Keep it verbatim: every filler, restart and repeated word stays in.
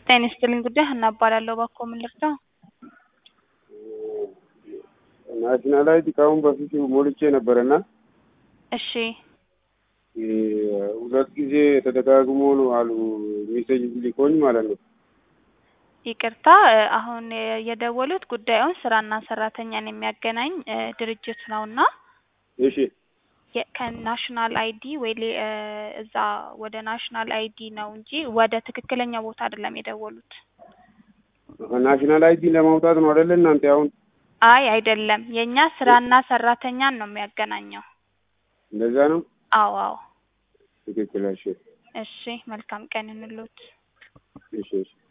ጤና ይስጥልኝ ጉዳይ ሀና እባላለሁ። እባክዎ ምን ልርዳው? ናሽናል አይዲ ካሁን በፊት ሞልቼ ነበርና እሺ ሁለት ጊዜ ተደጋግሞ ነው አሉ ሜሴጅ ሊኮኝ ማለት ነው። ይቅርታ አሁን የደወሉት ጉዳዩን ስራና ሰራተኛን የሚያገናኝ ድርጅት ነውና እሺ ከናሽናል አይዲ ወይ እዛ ወደ ናሽናል አይዲ ነው እንጂ ወደ ትክክለኛ ቦታ አይደለም የደወሉት። ናሽናል አይዲ ለማውጣት ነው አይደል እናንተ አሁን? አይ አይደለም፣ የኛ ስራና ሰራተኛን ነው የሚያገናኘው። እንደዛ ነው? አዎ አዎ። ትክክል። እሺ እሺ መልካም ቀን እንሉት። እሺ እሺ